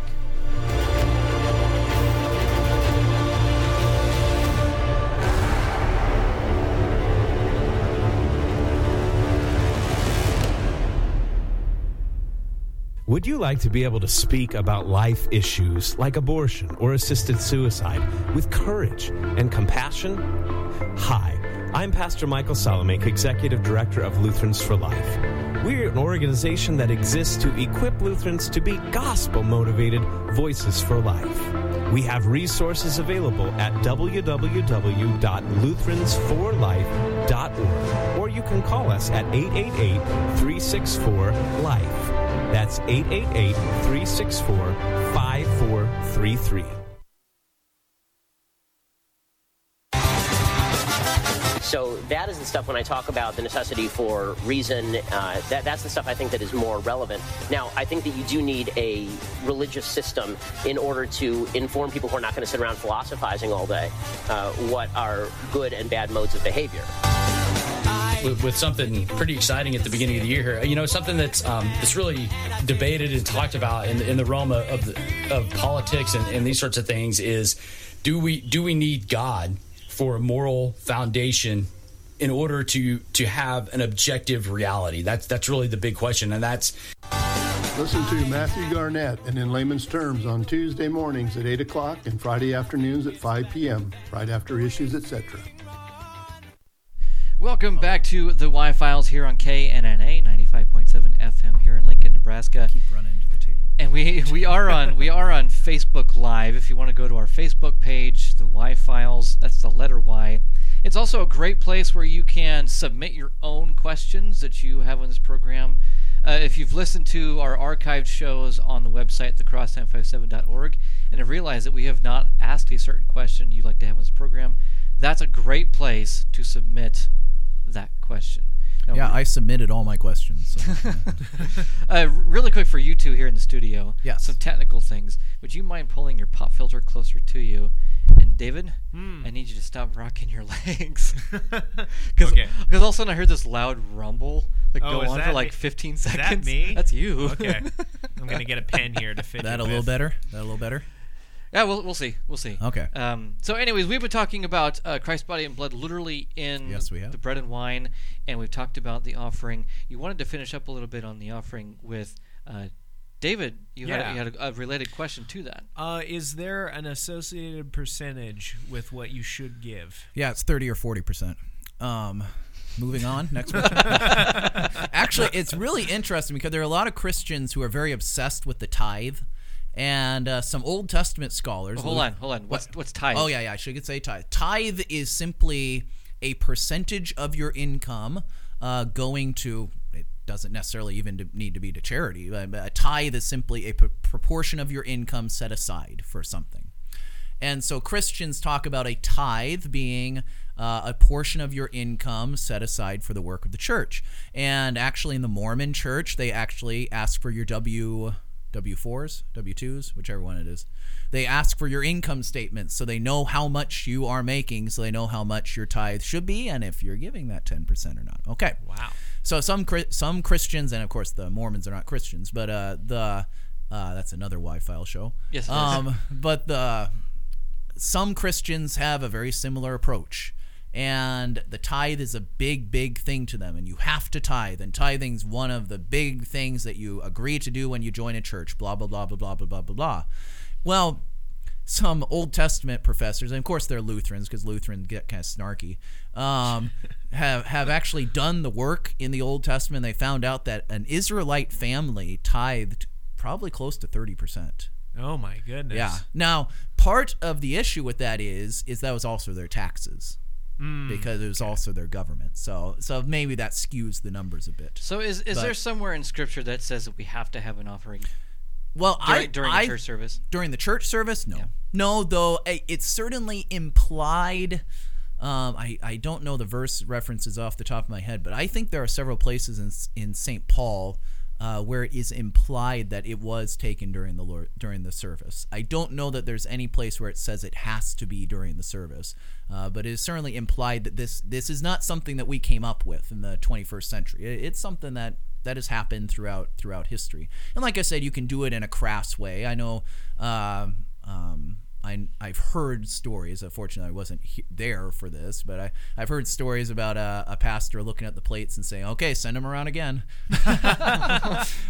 Would you like to be able to speak about life issues like abortion or assisted suicide with courage and compassion? Hi, I'm Pastor Michael Salamanca, Executive Director of Lutherans for Life. We're an organization that exists to equip Lutherans to be gospel-motivated voices for life. We have resources available at www.lutheransforlife.org, or you can call us at 888-364-LIFE. That's 888-364-5433. So that is the stuff when I talk about the necessity for reason, that's the stuff I think that is more relevant. Now, I think that you do need a religious system in order to inform people who are not going to sit around philosophizing all day what are good and bad modes of behavior. With something pretty exciting at the beginning of the year here, something that's really debated and talked about in the realm of politics and these sorts of things is, do we need God for a moral foundation in order to have an objective reality? That's really the big question, and that's... Listen to Matthew Garnett and In Layman's Terms on Tuesday mornings at 8 o'clock and Friday afternoons at 5 p.m., right after Issues, etc. Welcome back to the Y-Files here on KNNA 95.7 FM here in Lincoln, Nebraska. Keep running into the table. And we are on Facebook Live. If you want to go to our Facebook page, the Y-Files, that's the letter Y. It's also a great place where you can submit your own questions that you have on this program. If you've listened to our archived shows on the website, thecross957.org, and have realized that we have not asked a certain question you'd like to have on this program, that's a great place to submit that question. Yeah, I submitted all my questions. So. Really quick for you two here in the studio, yes. Some technical things. Would you mind pulling your pop filter closer to you? And David, I need you to stop rocking your legs. Because all of a sudden I heard this loud rumble go on for like 15 seconds. Is that me? That's you. Okay. I'm going to get a pen here to fit that a little better? That a little better? Yeah, we'll see. We'll see. Okay. So anyways, we've been talking about Christ's body and blood literally in the bread and wine, and we've talked about the offering. You wanted to finish up a little bit on the offering with David. You had a related question to that. Is there an associated percentage with what you should give? Yeah, it's 30 or 40%. Moving on, next one. Actually, it's really interesting because there are a lot of Christians who are very obsessed with the tithe. And some Old Testament scholars... Hold on. What's tithe? Oh, yeah, I should say tithe. Tithe is simply a percentage of your income going to... It doesn't necessarily even need to be to charity. A tithe is simply a proportion of your income set aside for something. And so Christians talk about a tithe being a portion of your income set aside for the work of the church. And actually in the Mormon church, they actually ask for your W4s, W2s, whichever one it is. They ask for your income statements so they know how much you are making, so they know how much your tithe should be and if you're giving that 10% or not. Okay. Wow. So some Christians, and of course the Mormons are not Christians, but that's another Y-File show. Yes, it is. But some Christians have a very similar approach. And the tithe is a big, big thing to them, and you have to tithe. And tithing's one of the big things that you agree to do when you join a church, blah, blah, blah, blah, blah, blah, blah, blah, blah. Well, some Old Testament professors, and of course they're Lutherans because Lutherans get kind of snarky, have actually done the work in the Old Testament. They found out that an Israelite family tithed probably close to 30%. Oh, my goodness. Yeah. Now, part of the issue with that is that was also their taxes. Because it was also their government, so maybe that skews the numbers a bit. So is there somewhere in Scripture that says that we have to have an offering? Well, during the church service. During the church service, no, though it's certainly implied. I don't know the verse references off the top of my head, but I think there are several places in St. Paul where it is implied that it was taken during the service. I don't know that there's any place where it says it has to be during the service, but it is certainly implied that this is not something that we came up with in the 21st century. It's something that has happened throughout history. And like I said, you can do it in a crass way. I know I've heard stories. Unfortunately, I wasn't there for this, but I've heard stories about a pastor looking at the plates and saying, "Okay, send them around again."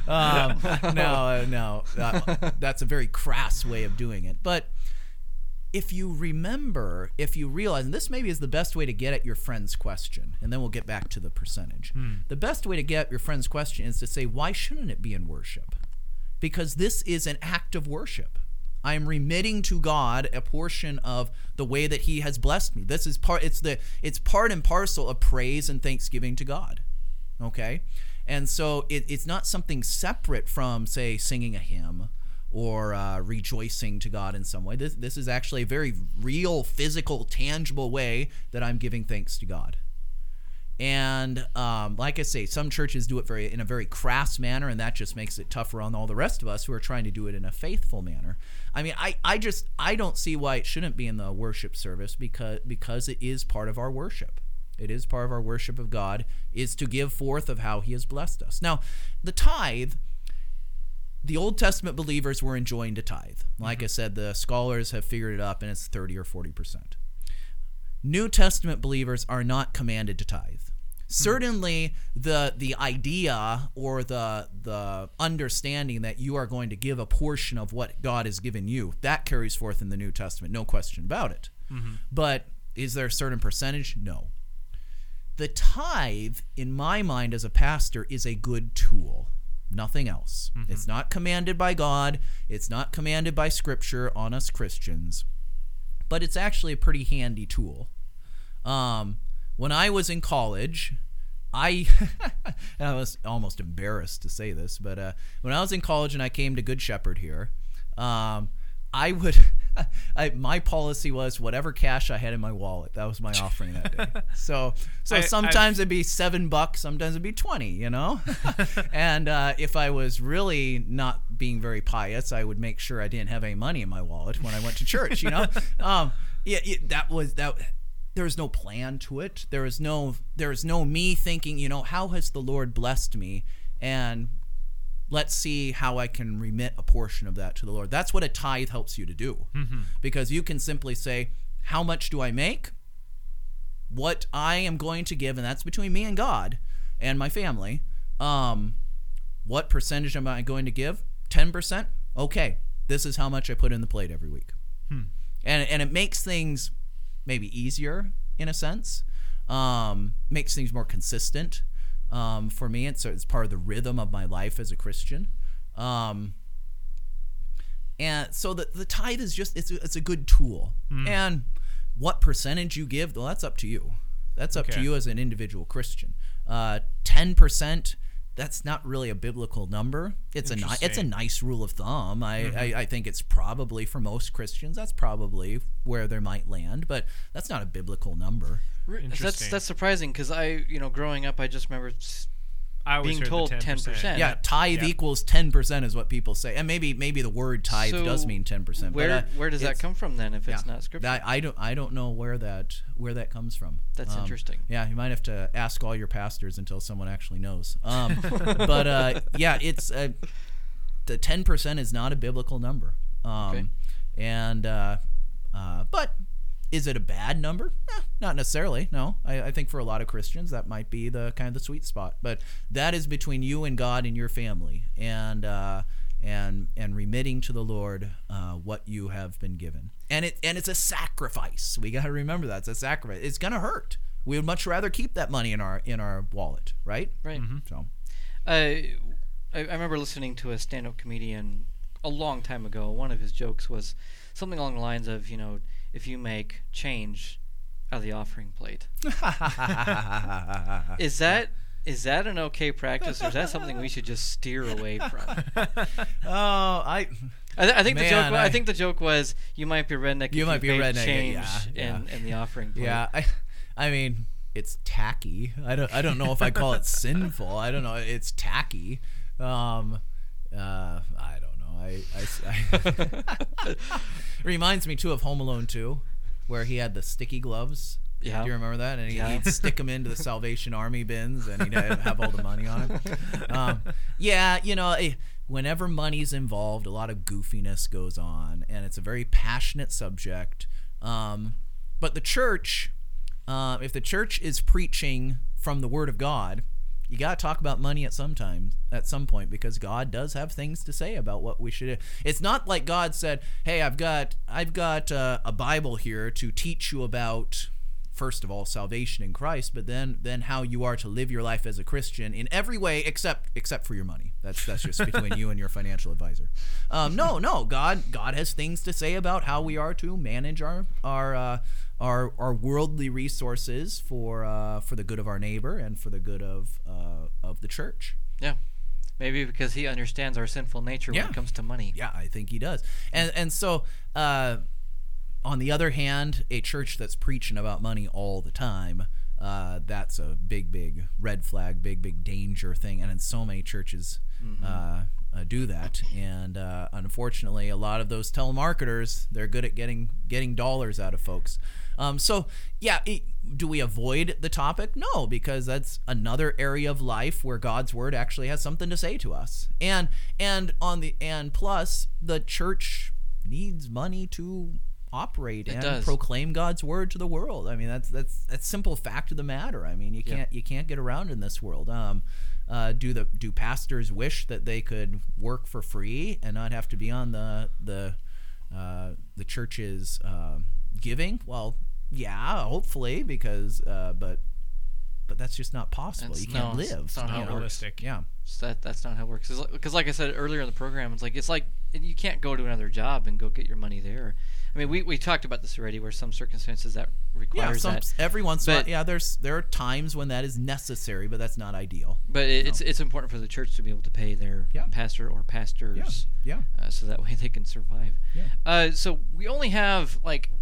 No, that's a very crass way of doing it. But if you remember, if you realize, and this maybe is the best way to get at your friend's question, and then we'll get back to the percentage. The best way to get at your friend's question is to say, why shouldn't it be in worship? Because this is an act of worship. I am remitting to God a portion of the way that he has blessed me. This is it's part and parcel of praise and thanksgiving to God. Okay? And so it's not something separate from, say, singing a hymn or rejoicing to God in some way. This is actually a very real, physical, tangible way that I'm giving thanks to God. And like I say, some churches do it in a very crass manner, and that just makes it tougher on all the rest of us who are trying to do it in a faithful manner. I mean, I don't see why it shouldn't be in the worship service, because it is part of our worship. It is part of our worship of God, is to give forth of how he has blessed us. Now, the tithe, the Old Testament believers were enjoined to tithe. Like I said, the scholars have figured it up, and it's 30 or 40%. New Testament believers are not commanded to tithe. Certainly, the idea or the understanding that you are going to give a portion of what God has given you, that carries forth in the New Testament, no question about it. But is there a certain percentage? No. The tithe, in my mind as a pastor, is a good tool. Nothing else. It's not commanded by God. It's not commanded by Scripture on us Christians. But it's actually a pretty handy tool. When I was in college, I was almost embarrassed to say this, but when I was in college and I came to Good Shepherd here, my policy was whatever cash I had in my wallet, that was my offering that day. So sometimes it'd be $7, sometimes it'd be 20, you know? And if I was really not being very pious, I would make sure I didn't have any money in my wallet when I went to church, you know? There was no plan to it. There was no me thinking, you know, how has the Lord blessed me? And let's see how I can remit a portion of that to the Lord. That's what a tithe helps you to do. Because you can simply say, how much do I make? What I am going to give, and that's between me and God and my family. What percentage am I going to give? 10%? Okay, this is how much I put in the plate every week. And it makes things maybe easier in a sense, makes things more consistent. For me, it's part of the rhythm of my life as a Christian. And so the tithe is just, it's a good tool. And what percentage you give, well, that's up to you. That's up to you as an individual Christian. 10%, that's not really a biblical number. It's a nice rule of thumb. I think it's probably, for most Christians, that's probably where they might land, but that's not a biblical number. That's surprising, because growing up, I just remember being told 10%. Yeah, tithe equals 10% is what people say, and maybe the word tithe does mean 10%. Where does that come from then, if it's not Scripture? I don't know where that comes from. That's interesting. Yeah, you might have to ask all your pastors until someone actually knows. But it's the 10% is not a biblical number. But is it a bad number? Not necessarily. No, I think for a lot of Christians that might be the kind of the sweet spot. But that is between you and God and your family, and remitting to the Lord what you have been given. And it's a sacrifice. We got to remember that it's a sacrifice. It's gonna hurt. We would much rather keep that money in our wallet, right? Right. So, I remember listening to a stand-up comedian a long time ago. One of his jokes was something along the lines of, if you make change out of the offering plate. Is that an okay practice, or is that something we should just steer away from? I think the joke was, you might be redneck. You might be redneck. Change in the offering plate. Yeah, I mean, it's tacky. I don't know if I call it sinful. I don't know. It's tacky. I don't know. It reminds me too of Home Alone 2, where he had the sticky gloves. Yeah. Do you remember that? And he'd stick them into the Salvation Army bins, and he'd have all the money on it. Whenever money's involved, a lot of goofiness goes on, and it's a very passionate subject. But the church, if the church is preaching from the Word of God, you got to talk about money at some point, because God does have things to say about what we should do. It's not like God said, hey, I've got a Bible here to teach you about, first of all, salvation in Christ, but then how you are to live your life as a Christian in every way except for your money. That's just between you and your financial advisor. No, God has things to say about how we are to manage our worldly resources for the good of our neighbor and for the good of the church. Yeah. Maybe because he understands our sinful nature when it comes to money. Yeah, I think he does. And so on the other hand, a church that's preaching about money all the time, that's a big red flag, big danger thing. And in so many churches do that. And unfortunately, a lot of those telemarketers, they're good at getting dollars out of folks. Do we avoid the topic? No, because that's another area of life where God's word actually has something to say to us. And plus, the church needs money to operate and proclaim God's word to the world. I mean, that's simple fact of the matter. I mean, you can't get around in this world. Do pastors wish that they could work for free and not have to be on the church's giving? Well, yeah, hopefully, because but that's just not possible. You can't live. It's not how it works. Yeah, that's not how it works. Because like I said earlier in the program, it's like you can't go to another job and go get your money there. I mean, we talked about this already, where some circumstances that requires that. Every once in a while, there are times when that is necessary, but that's not ideal. But it's important for the church to be able to pay their pastor or pastors, so that way they can survive. Yeah. So we only have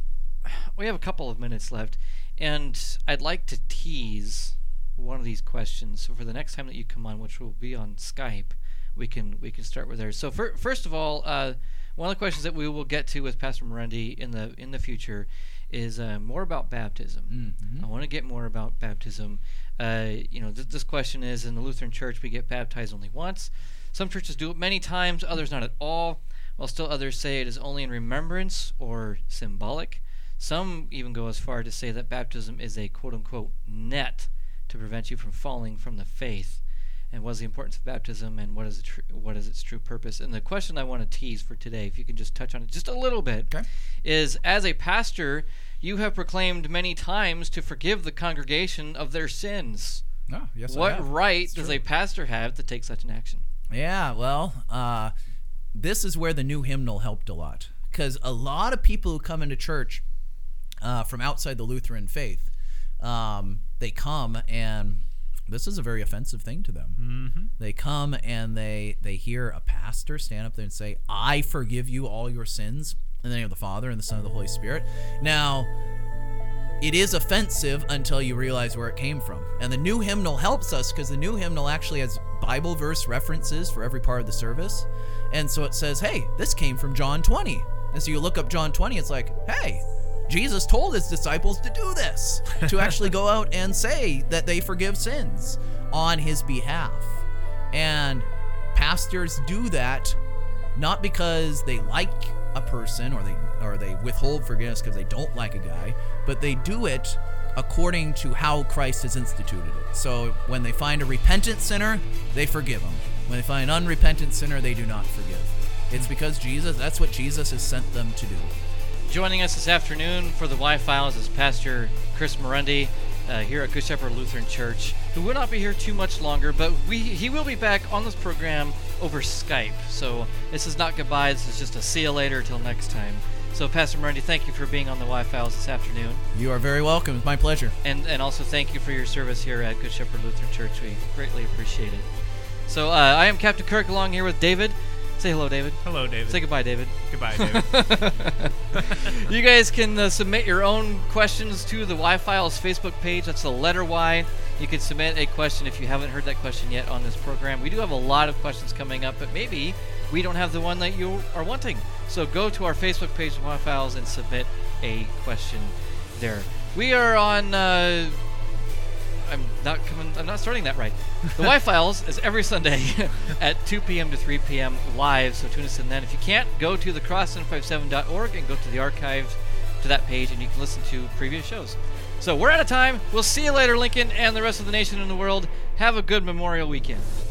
we have a couple of minutes left, and I'd like to tease one of these questions. So for the next time that you come on, which will be on Skype, we can start with there. So first of all, one of the questions that we will get to with Pastor Murendi in the future is more about baptism. Mm-hmm. I want to get more about baptism. This question is, in the Lutheran Church, we get baptized only once. Some churches do it many times, others not at all, while still others say it is only in remembrance or symbolic. Some even go as far to say that baptism is a quote-unquote net to prevent you from falling from the faith. And what is the importance of baptism, and what is its true purpose? And the question I want to tease for today, if you can just touch on it just a little bit, is, as a pastor, you have proclaimed many times to forgive the congregation of their sins. Oh, yes, what I have. right does a pastor have to take such an action? Yeah, well, this is where the new hymnal helped a lot, because a lot of people who come into church from outside the Lutheran faith, they come and this is a very offensive thing to them. Mm-hmm. They come and they hear a pastor stand up there and say, I forgive you all your sins in the name of the Father and the Son and the Holy Spirit. Now, it is offensive until you realize where it came from. And the new hymnal helps us, because the new hymnal actually has Bible verse references for every part of the service. And so it says, hey, this came from John 20. And so you look up John 20, it's like, hey, Jesus told his disciples to do this, to actually go out and say that they forgive sins on his behalf. And pastors do that not because they like a person or they withhold forgiveness because they don't like a guy, but they do it according to how Christ has instituted it. So when they find a repentant sinner, they forgive him. When they find an unrepentant sinner, they do not forgive. It's because that's what Jesus has sent them to do. Joining us this afternoon for the Y-Files is Pastor Chris Murendi here at Good Shepherd Lutheran Church, who will not be here too much longer, but he will be back on this program over Skype. So this is not goodbye, this is just a see you later till next time. So Pastor Murendi, thank you for being on the Y-Files this afternoon. You are very welcome. It's my pleasure. And also thank you for your service here at Good Shepherd Lutheran Church. We greatly appreciate it. So I am Captain Kirk, along here with David. Say hello, David. Hello, David. Say goodbye, David. Goodbye, David. You guys can submit your own questions to the Y-Files Facebook page. That's the letter Y. You can submit a question if you haven't heard that question yet on this program. We do have a lot of questions coming up, but maybe we don't have the one that you are wanting. So go to our Facebook page, Y-Files, and submit a question there. We are on... I'm not starting that right. The Y-Files is every Sunday at 2 p.m. to 3 p.m. live, so tune us in then. If you can't, go to thecross757.org and go to the archives to that page, and you can listen to previous shows. So we're out of time. We'll see you later, Lincoln, and the rest of the nation and the world. Have a good Memorial Weekend.